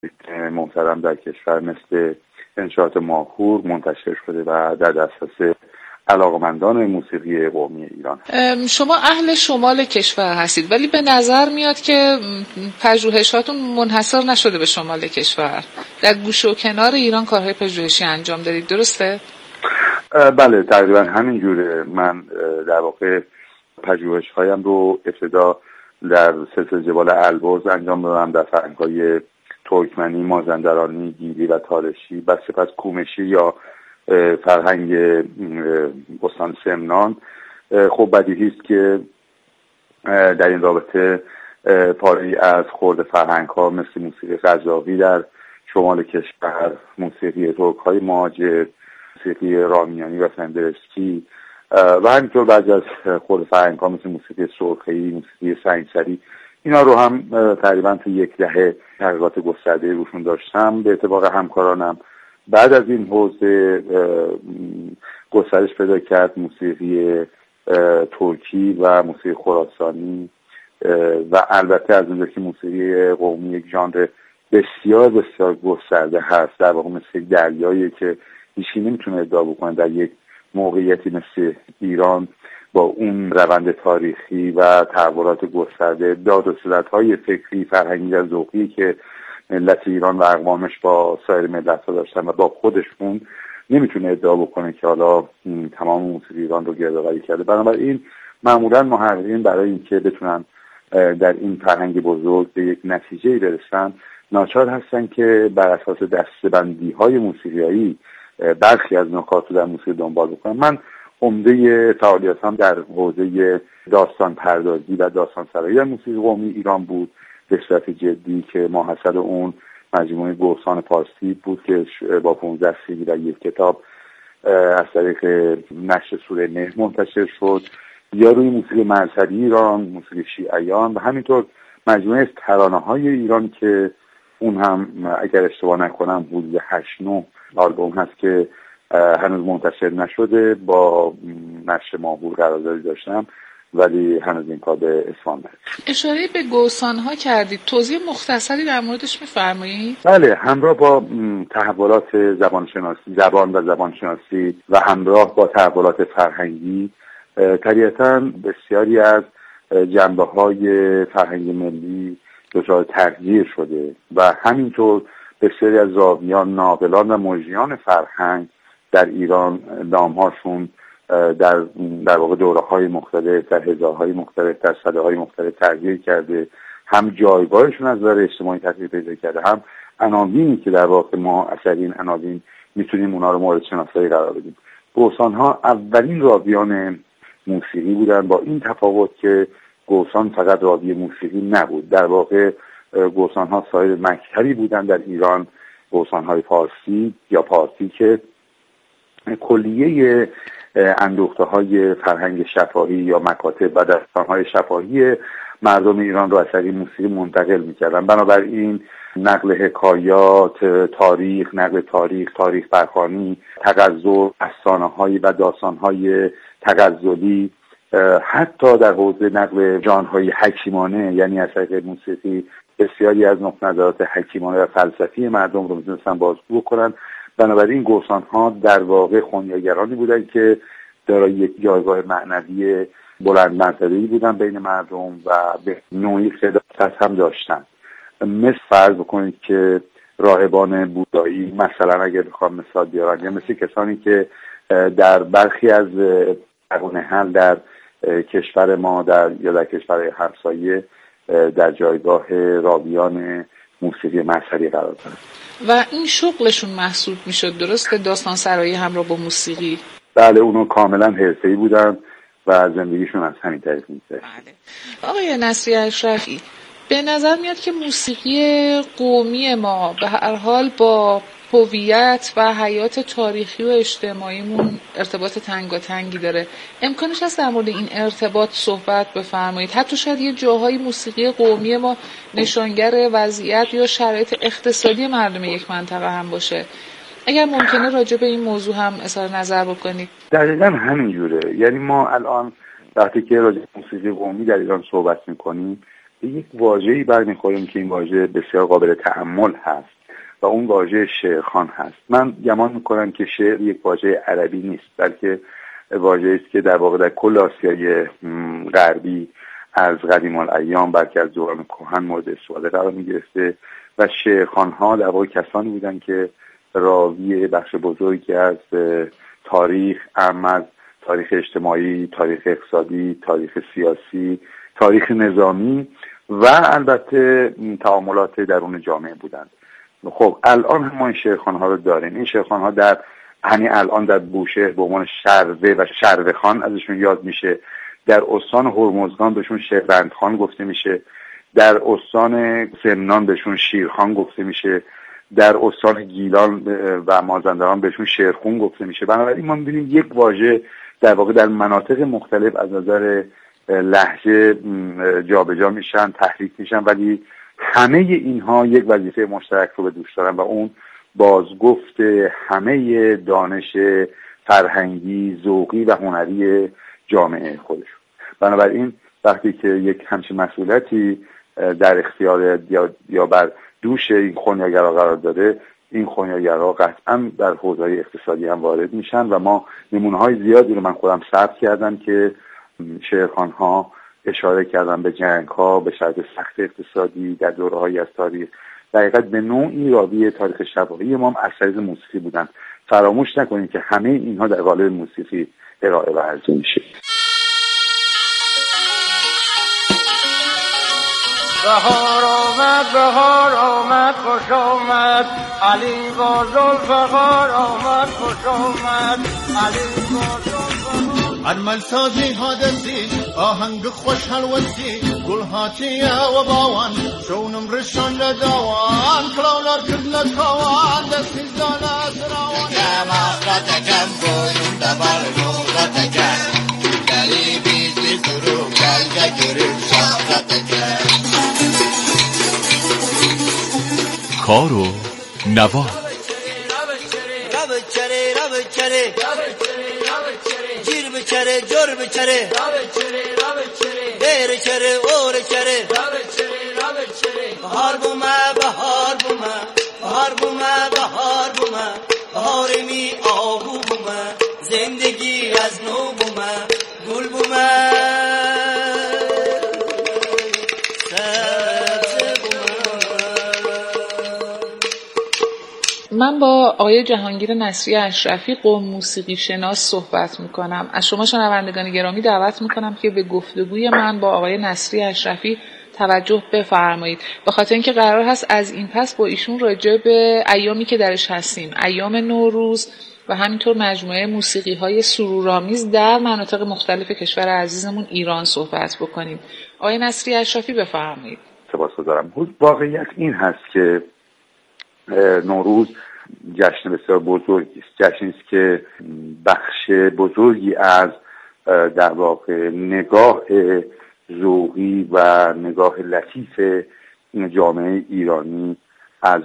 محترم در کشور مثل انشاءات ماهور منتشر شده و در دسترس علاقمندان موسیقی قومی ایران. شما اهل شمال کشور هستید ولی به نظر میاد که پژوهشاتون منحصر نشده به شمال کشور، در گوشه و کنار ایران کارهای پژوهشی انجام دادید، درسته؟ بله تقریبا همین جوره. من در واقع پژوهش‌هایم رو ابتدا در سلسله جبال البرز انجام دادم، در فرهنگ‌های ترکمنی، مازندرانی، گیلی و تالشی و سپس کومشی یا فرهنگ استان سمنان. خب بدیهی است که در این رابطه پاره‌ای از خرد فرهنگ‌ها مثل موسیقی قزاقی در شمال کشور، موسیقی ترک‌های مهاجر، موسیقی رامیانی و فندرسکی و همینطور بعضی از خرد فرهنگ‌ها مثل موسیقی سرخه‌ای، موسیقی سنگسری، اینا رو هم تقریبا تو یک دهه تحقیقات گسترده روشون داشتم به اتفاق همکارانم. بعد از این حوزه گسترش پیدا کرد موسیقی ترکی و موسیقی خراسانی و البته از اونجا که موسیقی قومی یک ژانر بسیار بسیار گسترده هست، در واقع مثل یک دریایی که هیچی نمیتونه ادعا بکنه در یک موقعیتی مثل ایران با اون روند تاریخی و تحولات گسترده، داد و ستدهای فکری، فرهنگی و ذوقی که ملت ایران و اقوامش با سایر ملت‌ها داشتن و با خودشون، نمیتونه ادعا بکنه که حالا تمام موسیقی ایران رو گردآوری کرده. بنابراین معمولا محققین برای اینکه بتونن در این فرهنگ بزرگ به یک نتیجه‌ای برسن ناچار هستن که بر اساس دسته‌بندی‌های موسیقیایی برخی از نکات رو در موسیقی دنبال بکنن. من عمده فعالیتم در حوزه داستان پردازی و داستان سرایی موسیقی قومی ایران بود به صورت جدی که ماحصل اون مجموعه گوسان پارسی بود که با 15 CD و یک کتاب از طریق نشر سوره مهر منتشر شد، یا روی موسیقی مذهبی ایران، موسیقی شیعیان و همینطور مجموعه از ترانه‌های ایران که اون هم اگر اشتباه نکنم حدود 8-9 آلبوم هست که هنوز منتشر نشده، با نشر ماهور قراردادی داشتم ولی هنوز این کار به اتمام نرسید. اشاره به گوسان‌ها کردید، توضیح مختصری در موردش می‌فرمایید؟ بله، همراه با تحولات زبان و زبانشناسی و همراه با تحولات فرهنگی طبیعتاً بسیاری از جنبه‌های فرهنگ ملی دچار تغییر شده و همینطور بسیاری از راویان، ناقلان و مجریان فرهنگ در ایران نام‌هاشون در واقع دوره‌های مختلف، در حزب‌های مختلف، در سده‌های مختلف تغییر کرده، هم جایگاهشون از نظر اجتماعی تغییر پیدا کرده، هم عناوینی که در واقع ما اثر این عناوین میتونیم اونا رو مورد شناسایی قرار بدیم. گوسان‌ها اولین راویان موسیقی بودن، با این تفاوت که گوسان فقط راوی موسیقی نبود، در واقع گوسان‌ها صاحب مکتبی بودن در ایران، گوسان‌های فارسی یا پارسی که کلیه اندوخته‌های فرهنگ شفاهی یا مکاتب و داستان‌های شفاهی مردم ایران رو از طریق موسیقی منتقل می‌کردن. بنابراین نقل حکایات، نقل تاریخ برخوانی، تغزل، افسانه‌های و داستان‌های تغزلی، حتی در حوزه نقل جان‌های حکیمانه، یعنی از طریق موسیقی بسیاری از نقط نظرات حکیمانه و فلسفی مردم رو می‌تونستن بازگو کنن. بنابراین گوسان‌ها در واقع خنیاگرانی بودند که دارای یک جایگاه معنوی بلند مرتبه‌ای بودن بین مردم و به نوعی قداست هم داشتن. مثل فرض بکنید که راهبان بودایی مثلا اگر بخوام مثال بیارم، یا مثل کسانی که در برخی از نهل در کشور ما یا در کشور همسایه در جایگاه راویان موسیقی مذهبی قرار دارن و این شغلشون محسوب میشد، درسته؟ داستان سرایی همراه با موسیقی. بله، اونو کاملا حرفه‌ای بودن و زندگیشون از همین طریق می‌گذشت. بله. آقای نصری اشرفی، به نظر میاد که موسیقی قومی ما به هر حال با هویت و حیات تاریخی و اجتماعیمون ارتباط تنگاتنگی داره. امکانش هست در مورد این ارتباط صحبت بفرمایید؟ حتی شاید یه جاهای موسیقی قومی ما نشانگر وضعیت یا شرایط اقتصادی مردم یک منطقه هم باشه. اگر ممکنه راجع به این موضوع هم اظهار نظر بکنید. دقیقاً همینجوره. یعنی ما الان وقتی که راجع به موسیقی قومی در ایران صحبت می‌کنیم به یک واژه‌ای برمیخوریم که این واژه بسیار قابل تأمل هست و اون واژه شعرخوان هست. من گمان میکنم که شعر یک واژه عربی نیست، بلکه واژه‌ای است که در واقع در کل آسیای غربی از قدیم الایام بلکه از دوران کهن مورد استفاده قرار می‌گرفته و شعرخوان‌ها در واقع کسانی بودند که راوی بخش بزرگی از تاریخ، از تاریخ اجتماعی، تاریخ اقتصادی، تاریخ سیاسی، تاریخ نظامی و البته تعاملات درون جامعه بودند. خب الان هم ما این شعرخوان‌ها رو داریم. این شعرخوان‌ها در الان در بوشهر به عنوان شروه و شروه خان ازشون یاد میشه، در استان هرمزگان بهشون شهروندخان گفته میشه، در استان سمنان بهشون شیرخان گفته میشه، در استان گیلان و مازندران بهشون شعرخون گفته میشه. بنابراین ما می‌بینیم یک واژه در واقع در مناطق مختلف از نظر لهجه جابجا میشن، تحریف میشن، ولی همه اینها یک وظیفه مشترک رو به دوش دارن و اون بازگفت همه دانش فرهنگی، ذوقی و هنری جامعه خودشون. بنابراین وقتی که یک همچین مسئولیتی در اختیار یا بر دوش این خونیاگرا قرار داره، این خونیاگرا قطعا در حوزه‌های اقتصادی هم وارد میشن و ما نمونه‌های زیادی رو من خودم ثبت کردم که شعرخوان‌ها اشاره کردن به جنگ‌ها، به شرایط سخت اقتصادی در دوره‌هایی از تاریخ. در حقیقت به نوعی راوی تاریخ شفاهی ما هم از طریق موسیقی بودن. فراموش نکنید که همه اینها در قالب موسیقی ارائه و عرضه میشه. بهار آمد خوش آمد، علی با ذوالفقار آمد خوش آمد، علی با ذوالفقار. ارمل سازی حادثی آهنگ خوش حلوتی، گل هاتیه و باوان شونم رشان لدوان، کلاولار کرد لطوان دستی زانه سراوان. کم آخرت کم بویم دبار نورت کم، دلی بیزی سرو گلگه گریم شاخت کم. کار و نوا جیر بچره جور بچره بیر چره اور چره بهار بومه بهار بومه بهار بومه بهار بومه بهار می آهو بومه زندگی از نو بومه گل بومه. من با آقای جهانگیر نصری اشرفی قم موسیقی شناس صحبت میکنم. از شما شنوندگان گرامی دعوت میکنم که به گفتگوی من با آقای نصری اشرفی توجه بفرمایید، به خاطر اینکه قرار هست از این پس با ایشون راجع به ایامی که درش هستیم، ایام نوروز و همینطور مجموعه موسیقی‌های سرورآمیز در مناطق مختلف کشور عزیزمون ایران صحبت بکنیم. آقای نصری اشرفی بفرمایید. سپاسگزارم. واقعیت این هست که نوروز جشن بسیار بزرگی است، جشنی است که بخش بزرگی از در واقع نگاه ذوقی و نگاه لطیف جامعه ایرانی از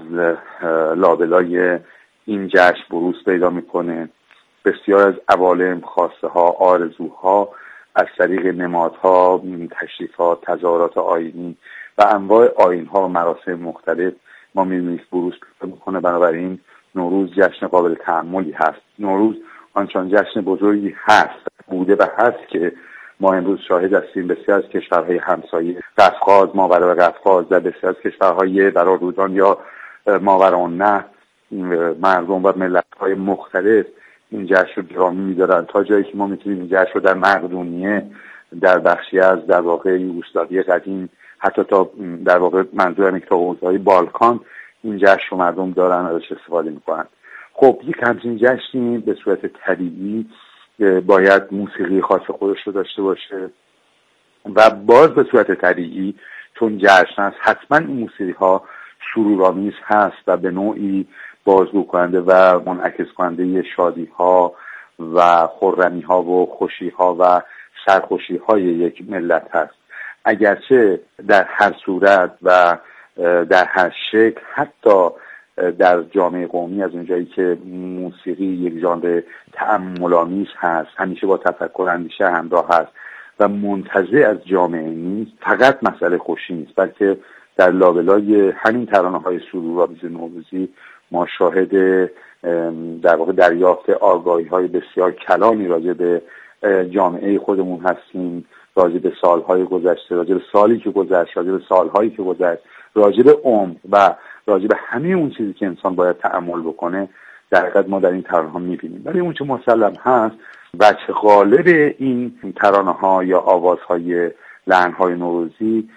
لابلای این جشن بروز پیدا میکنه. بسیار از عوالم، خواسته ها، آرزوها از طریق نمادها، تشریفات، تظاهرات آیینی و انواع آیین‌ها و مراسم مختلف ما می‌بینیم بروز پیدا میکنه. بنابراین نوروز جشن قابل تأملی هست. نوروز آنچنان جشن بزرگی هست، بوده و هست که ما امروز شاهد هستیم بسیار از کشورهای همسایه، قفقاز، ماوراء قفقاز و بسیار از کشورهای برارودان یا ماوراءالنهر، مردم و ملت‌های مختلف این جشن رو گرامی می‌دارن، تا جایی که ما می‌تونیم این جشن رو در مقدونیه، در بخشی از در واقع یوگسلاوی قدیم، حتی تا در واقع منظورم اینه که تا حوزه‌های بالکان این جشن رو مردم دارن ازش استفاده می‌کنن. خب یک همچین جشنی به صورت طبیعی باید موسیقی خاص خودش رو داشته باشه و باز به صورت طبیعی چون جشن هست حتما این موسیقی ها سرورآمیز هست و به نوعی بازگو کننده و منعکس کننده شادی ها و خرمی ها و خوشی ها و سرخوشی های یک ملت هست. اگرچه در هر صورت و در هر شکل، حتی در جامعه قومی از اونجایی که موسیقی یک ژانر تأمل‌آمیز هست، همیشه با تفکر اندیشه همراه هست و منتزع از جامعه نیست، فقط مسئله خوشی نیست، بلکه در لابلای همین ترانه‌های سرورآمیز نوروزی ما شاهد در واقع دریافت آگاهی‌های بسیار کلامی راجع به جامعه خودمون هستیم، راجع به سالهای گذشته، راجع به سالی که گذشت، راجع به سالهایی که گذشت، راجع به عمر و راجع به همه اون چیزی که انسان باید تأمل بکنه در حقیقت ما در این ترانه‌ها می‌بینیم. ولی اون چه مسلم هست وجه غالب این ترانه‌ها یا آوازهای لحن‌های نوروزی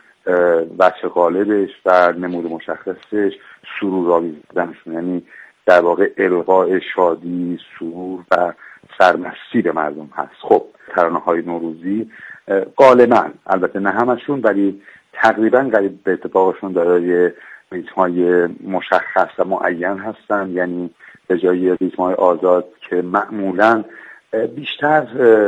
وجه غالبش و نمود مشخصش سرورآمیز بودنشون، یعنی در واقع القاء شادی، سرور و سرمستی به مردم هست. خب ترانه‌های نوروزی غالباً، البته نه همشون، ولی تقریباً قریب به اتفاقشون دارای ریتم‌های مشخص و معین هستن، یعنی به جای ریتم‌های آزاد که معمولاً بیشتر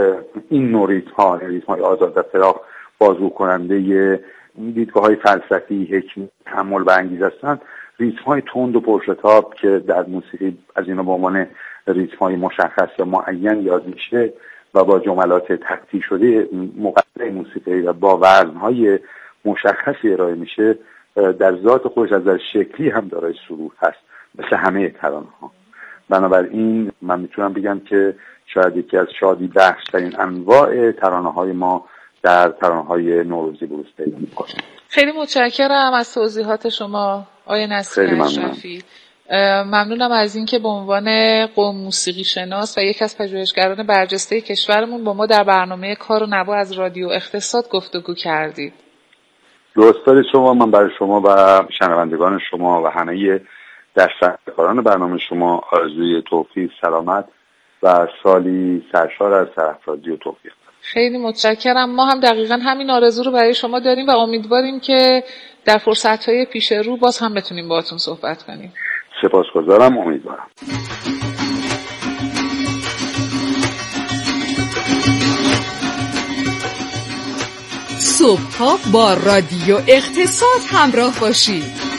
این نوع ریتم‌های آزاد و فراخ بازگو کننده دیدگاه‌های فلسفی، حکمی، تأمل برانگیز هستند، ریتم‌های تند و پرشتاب که در موسیقی از اینا به عنوان ریتم‌های مشخص یا معین یاد میشه و با جملات تقطیع شده مقطع موسیقی و با وزن‌های مشخصی ارائه میشه، در ذات خودش از نظر شکلی هم دارای سرور هست مثل همه ترانه‌ها. بنابراین من میتونم بگم که شاید یکی از شادی بخش‌ترین انواع ترانه‌های ما در ترانه‌های نوروزی بروز پیدا می‌کنه. خیلی متشکرم از توضیحات شما آقای نصیر اشرفی. ممنونم از اینکه به عنوان قوم موسیقی شناس و یکی از پژوهشگران برجسته کشورمون با ما در برنامه کار و نوا از رادیو اقتصاد گفتگو کردید. درست دارید شما. من برای شما و شنوندگان شما و همه دستکاران برنامه شما آرزوی توفیق، سلامت و سالی سرشار از سرافرازی و توفیق. خیلی متشکرم. ما هم دقیقاً همین آرزو رو برای شما داریم و امیدواریم که در فرصت‌های پیش رو باز هم بتونیم باهاتون صحبت کنیم. سپاسگزارم، امیدوارم. صبح‌ها با رادیو اقتصاد همراه باشید.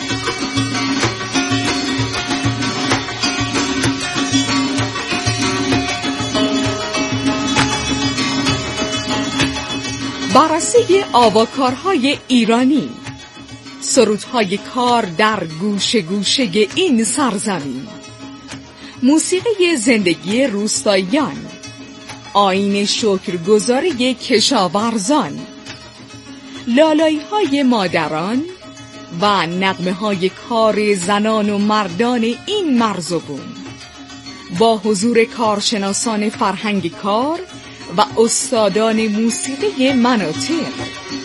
بررسی آواکارهای ایرانی، سرودهای کار در گوشه گوشه این سرزمین، موسیقی زندگی روستاییان، آیین شکرگزاری کشاورزان، لالایی‌های مادران و نغمه‌های کار زنان و مردان این مرز و بوم، با حضور کارشناسان فرهنگ کار و استادان موسیقی مناطق.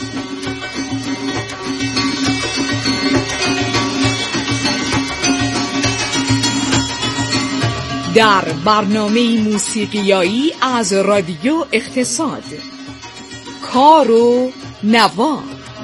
در برنامه موسیقیایی از رادیو اقتصاد، کار و نوا.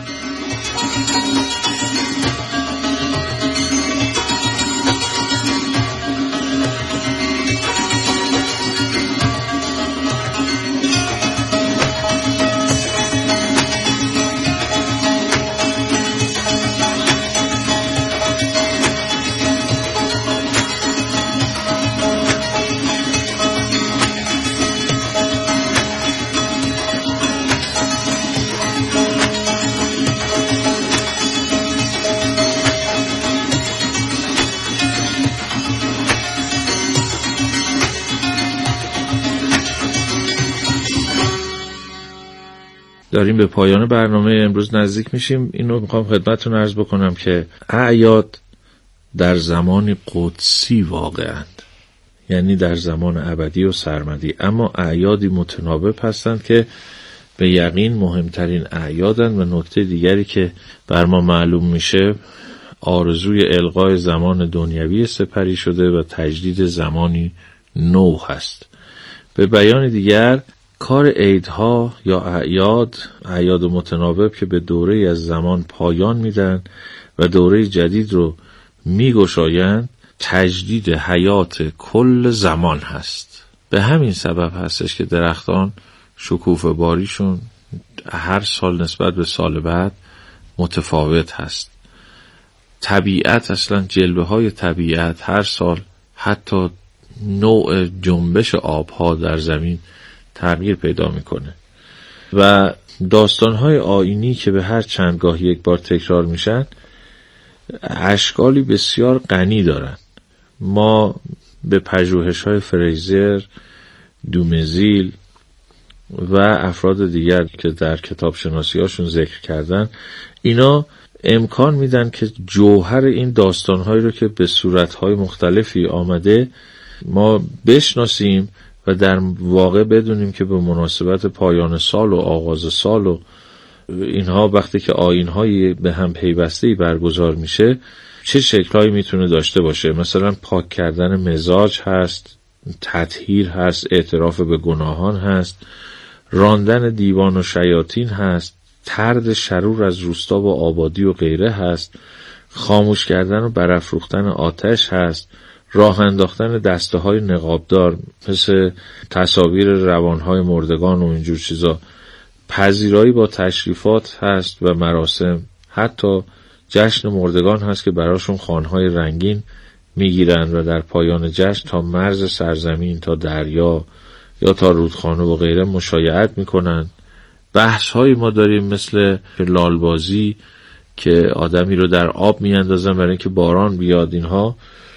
داریم به پایان برنامه امروز نزدیک میشیم. اینو میخوام خدمتتون عرض بکنم که اعیاد در زمان قدسی واقعاً، یعنی در زمان ابدی و سرمدی، اما اعیادی متناوب هستند که به یقین مهمترین اعیادند. و نکته دیگری که بر ما معلوم میشه آرزوی الغای زمان دنیوی سپری شده و تجدید زمانی نو هست. به بیان دیگر کار عیدها یا اعیاد متناوب که به دوره از زمان پایان میدن و دوره جدید رو میگشایند تجدید حیات کل زمان هست. به همین سبب هستش که درختان شکوفه باریشون هر سال نسبت به سال بعد متفاوت هست. طبیعت اصلا جلوه های طبیعت هر سال، حتی نوع جنبش آبها در زمین تغییر پیدا میکنه. و داستان‌های آیینی که به هر چندگاه یک بار تکرار میشن اشکالی بسیار غنی دارن. ما به پژوهش‌های فریزر، دومزیل و افراد دیگر که در کتاب شناسی‌هاشون ذکر کردن، اینا امکان میدن که جوهر این داستان‌هایی رو که به صورت‌های مختلفی آمده ما بشناسیم و در واقع بدونیم که به مناسبت پایان سال و آغاز سال و اینها وقتی که آیین‌هایی به هم پیوسته‌ای برگزار میشه چه شکل‌هایی میتونه داشته باشه. مثلا پاک کردن مزاج هست، تطهیر هست، اعتراف به گناهان هست، راندن دیوان و شیاطین هست، طرد شرور از روستا و آبادی و غیره هست، خاموش کردن و برافروختن آتش هست، راه انداختن دسته های نقابدار مثل تصاویر روانهای مردگان و اینجور چیزا، پذیرایی با تشریفات هست و مراسم، حتی جشن مردگان هست که براشون خوانهای رنگین میگیرن و در پایان جشن تا مرز سرزمین، تا دریا یا تا رودخانه و غیره مشایعت میکنن. بحث هایی ما داریم مثل لالبازی که آدمی رو در آب میاندازن برای اینکه باران بیاد. اینها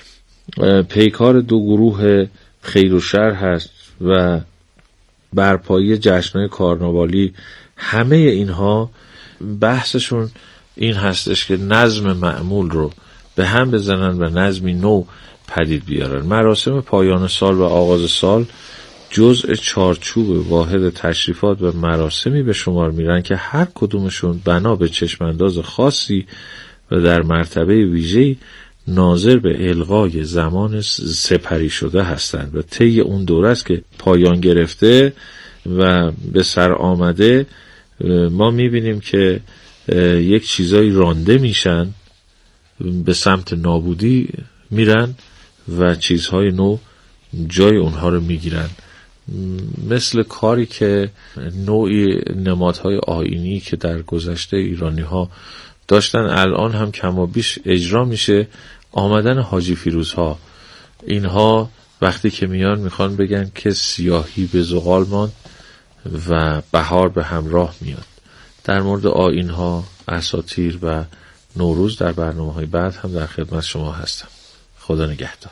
پیکار دو گروه خیر و شر هست و برپایی جشن‌های کارناوالی. همه اینها بحثشون این هستش که نظم معمول رو به هم بزنن و نظمی نو پدید بیارن. مراسم پایان سال و آغاز سال جزء چارچوب واحد تشریفات و مراسمی به شمار میرن که هر کدومشون بنا به چشمانداز خاصی و در مرتبه ویژه‌ای ناظر به الغای زمان سپری شده هستند و طی اون دوره است که پایان گرفته و به سر آمده ما میبینیم که یک چیزایی رانده میشن، به سمت نابودی میرن و چیزهای نو جای اونها رو میگیرن. مثل کاری که نوعی نمادهای آیینی که در گذشته ایرانی ها داشتن الان هم کم و بیش اجرا میشه. آمدن حاجی فیروزها، اینها وقتی که میان میخوان بگن که سیاهی به زغال ماند و بهار به همراه میاد. در مورد آیین‌ها، اساطیر و نوروز در برنامه‌های بعد هم در خدمت شما هستم. خدا نگهدار.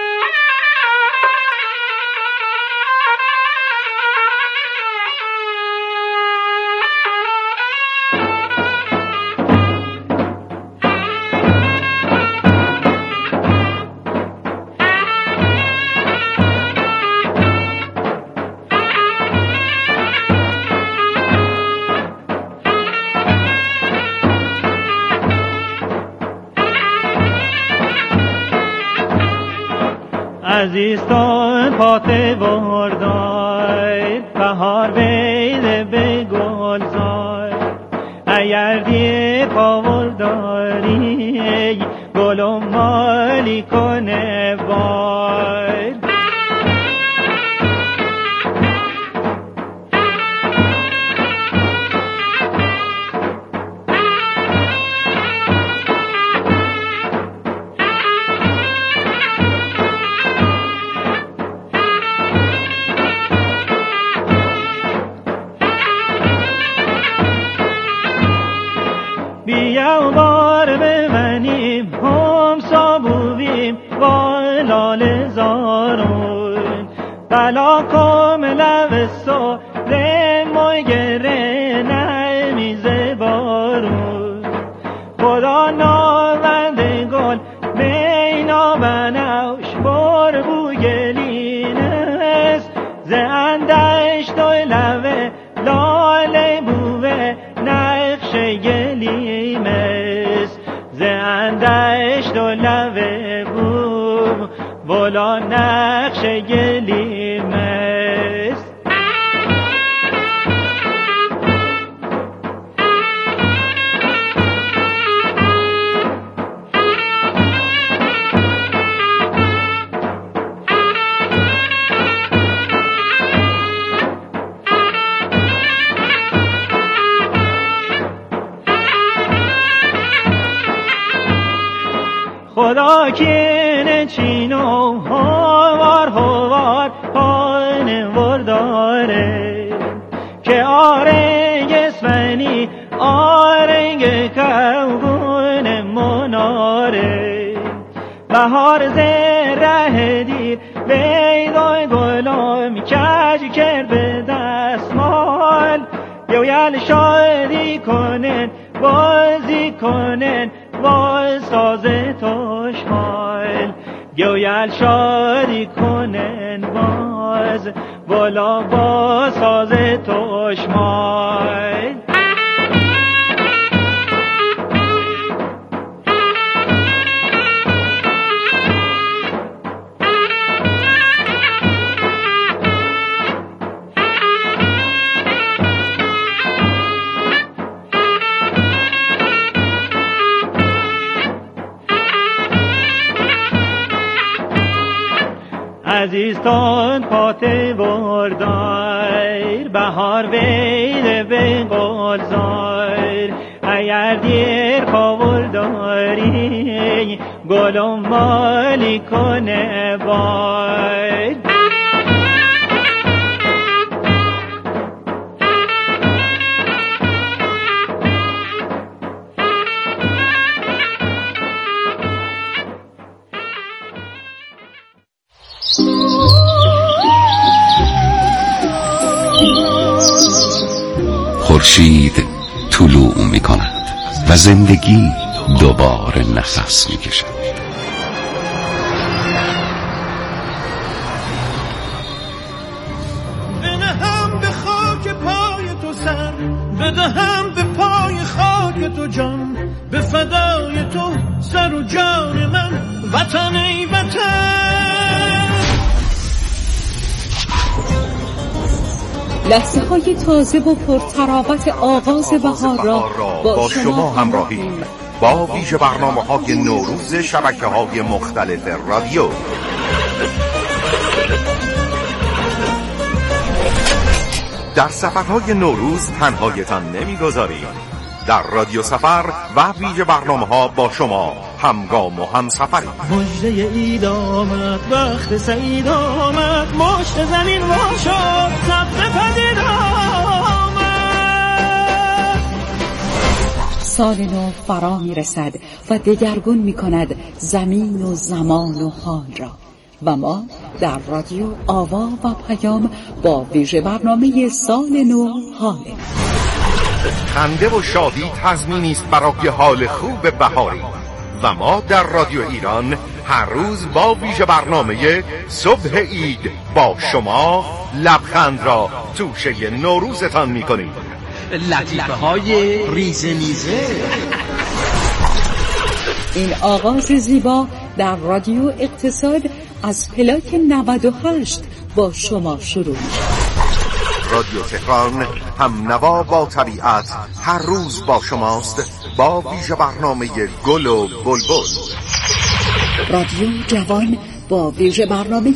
عزیزان پاته بردای بهار بیده به گلزای اگر دیه پاور داری گلو مالی کنه باید بیا بار بمنیم هم صابویم با لال زارون بلا کم لبستو رموی گره نمیزه بارون خدا ناونده گل بینا بنوش بار بو گلینست زندش دوی لبه لاله بوه نقش گلیمست زندش دو لبه بو بولا نقش گلیمست خدا کینه چینو هوار هانه ورداره که آره بهار زره دیر بیدای گلم کج کرد به دستمال گویل شادی کنن بازی کنن با ساز توشمال گویل شادی کنن باز بالا با ساز توشمال عزیزان پاته وردار بهار ویده به گلزار اگر دیر کاول داری گلم مالی کنه بار خورشید طلوع می کند و زندگی دوباره نفس می کشد. بدهم به خاک پای تو سر بدهم به پای خاک تو جان به فدای تو سر و جان من وطن ای وطن لحظه های تازه و پرتراوت آغاز بهار را با شما همراهیم با ویژه برنامه‌های نوروز شبکه‌های مختلف رادیو. در سفرهای نوروز تنهایتان نمی‌گذاریم. در رادیو سفر و ویژه برنامه‌ها با شما همگام و همسفریم. مژده عید آمد وقت سعید آمد مشت زمین وا شد سبز پدید آمد. سال نو فرا می رسد و دگرگون می کند زمین و زمان و حال را و ما در رادیو آوا و پیام با ویژه برنامه سال نو حاله. خنده و شادی تضمینی است برای حال خوب بهاری و ما در رادیو ایران هر روز با ویژه برنامه صبح عید با شما لبخند را توشه نوروزتان می‌کنیم. لطیفه های ریزه میزه. این آغاز زیبا در رادیو اقتصاد از پلاک 98 با شما شروع می‌شود. رادیو تهران هم نوا با طبیعت هر روز با شماست با ویژه برنامه گل و بلبل. رادیو جوان با ویژه برنامه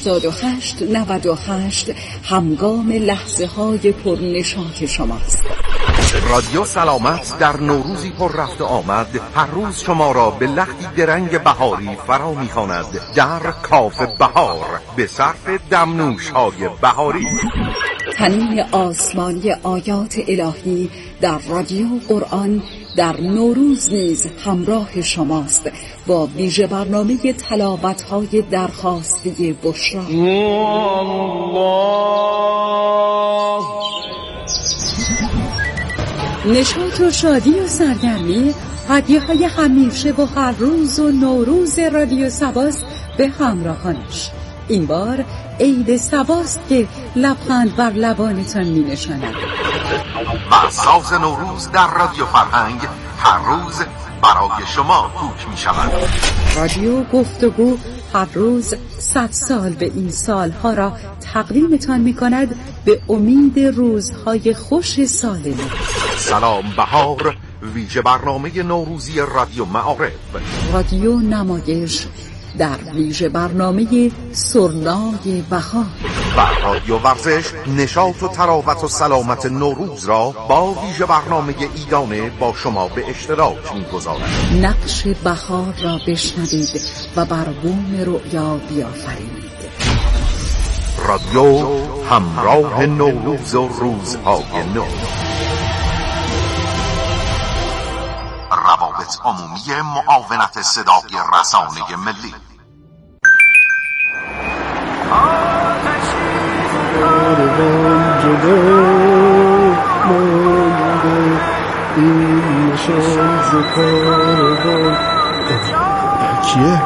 88-98 همگام لحظه های پرنشاط شماست. رادیو سلامت در نوروزی پر رفت آمد هر روز شما را به لختی درنگ بهاری فرا می‌خواند در کاف بهار به صرف دمنوش های بهاری. تنین آسمانی آیات الهی در رادیو قرآن در نوروز نیز همراه شماست با ویژه برنامه تلاوت‌های درخواسته بشرا. نشاط و شادی و سرگرمی هدیه‌های همیشه و هر روز و نوروز رادیو سباست به همراهانش. این بار عید سباست که لبخند بر لبانتان می نشاند. و ساز نوروز در رادیو فرهنگ هر روز برای شما کوک می شود. رادیو گفتگو هر روز 100 سال به این سالها را تقدیمتان می کند به امید روزهای خوش سال نو. سلام بهار ویژه برنامه نوروزی رادیو معارف. رادیو نمایش در ویژه برنامه سرنای بهار. و رادیو ورزش نشاط و تراوت و سلامت نوروز را با ویژه برنامه ایدانه با شما به اشتراک می‌گذارد. نقش بهار را بشنوید و بر بوم رؤیا بیافرینید. رادیو همراه نوروز و روزهای نو. روابط وزارت عمومی معاونت صدای رسانه ملی. کیه؟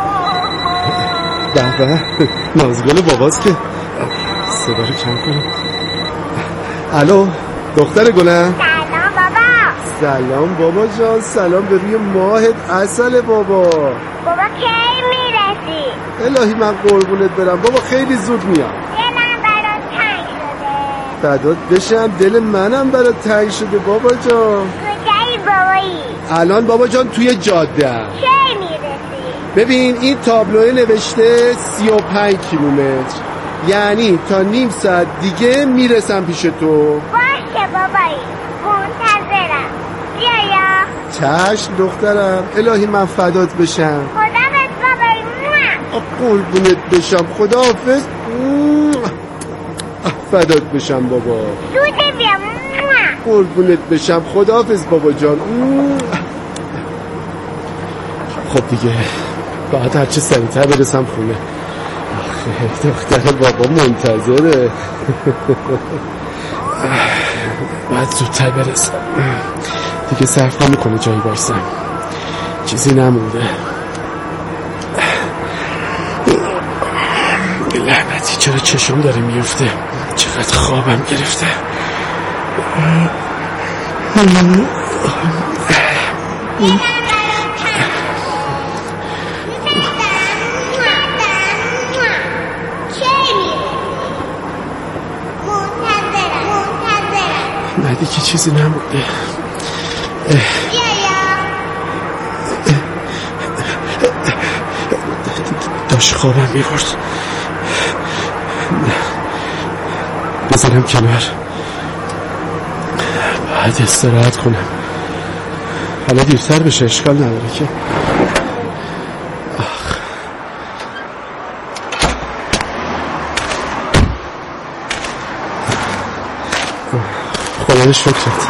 به نازگل باباست که صدا رو کم کنم. الو دختر گلم. سلام بابا. سلام بابا جان. سلام به روی ماهت عسل بابا. بابا کی میرسی؟ الهی من قربونت برم بابا، خیلی زود میام. دلم برات تنگ شده. فدات بشم، دل منم برات تنگ شده بابا جان. کجایی بابایی؟ الان بابا جان توی جاده. کی میرسی؟ ببین این تابلوه نوشته 35 کیلومتر، یعنی تا نیم ساعت دیگه میرسم پیش تو. باشه بابایی، منتظرم. بیا یا چشم دخترم. الهی من فدات بشم. خدافظ بابایی. قربونت بشم. خداحافظ. فدات بشم بابا. زودی بیا. قربونت بشم. خداحافظ بابا جان. خب دیگه باید هرچه سریعتر برسم خونه. آخه دختر بابا منتظره. باید زودتر برسم دیگه. صرف نمیکنه جایی بایستم، چیزی نمونده. لعنتی چرا چشم داره میفته؟ چقدر خوابم گرفته. نه دیگه چیزی نمونده. داشت خوابم میبرد. بذارم کنار، باید استراحت کنم. حالا دیرتر بشه اشکال نداره که. خدا شکرت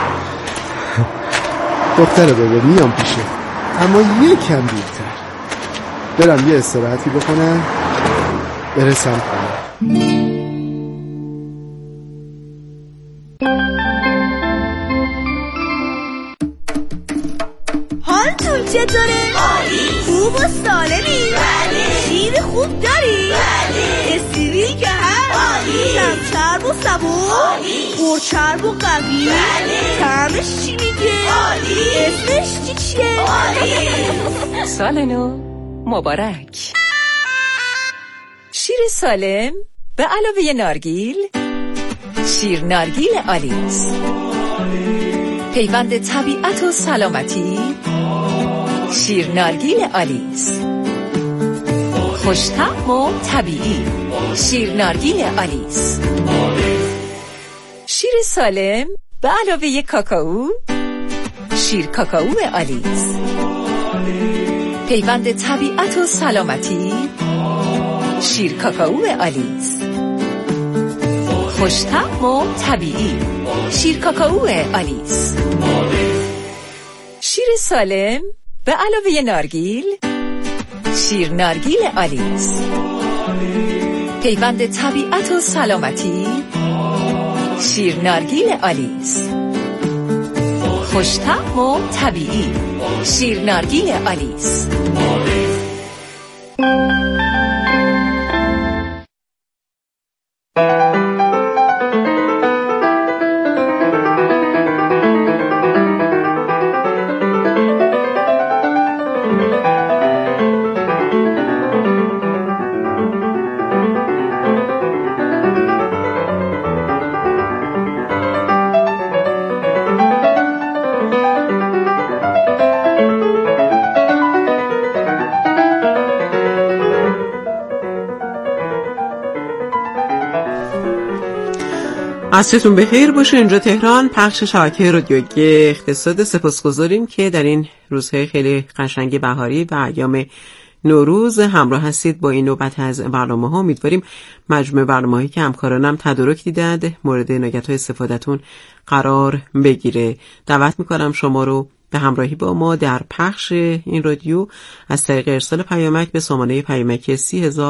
دختر بابا. میام پیشه، اما یکم دیرتر. برم یه استراحتی بکنم برسم خونه. حالتون چطوره؟ خوب و سالمی؟ شیر خوب داری؟ استریل که هست؟ کم چرب و سبون؟ پر چرب و قوی؟ طعمش چی میگه؟ اسمش چیه؟ سال نو مبارک. شیر سالم به علاوه نارگیل، شیر نارگیل آلیس، پیوند طبیعت و سلامتی. شیر نارگیل آلیس، خوش‌طعم و طبیعی. شیر نارگیل آلیس. شیر سالم به علاوه کاکائو، شیر کاکائو آلیس، پیوند طبیعت و سلامتی. شیر کاکائو آلیس، خوش‌طعم و طبیعی. شیر کاکائو آلیس. شیر سالم به علاوه نارگیل، شیر نارگیل آلیس، پیوند طبیعت و سلامتی. شیر نارگیل آلیس، خوش‌طعم و طبیعی. شیر نارگیل آلیس. عصرتون بخیر باشه. اینجا تهران، پخش شبکه رادیو اقتصاد. سپاسگزاریم که در این روزهای خیلی قشنگ بهاری و ایام نوروز همراه هستید با این نوبت از برنامه‌ها. امیدواریم مجموع برنامه‌هایی که همکارانم تدارک دیدند مورد عنایت و استفادهتون قرار بگیره. دعوت می‌کنم شما رو به همراهی با ما در پخش این رادیو از طریق ارسال پیامک به سامانه پیامکی 30,000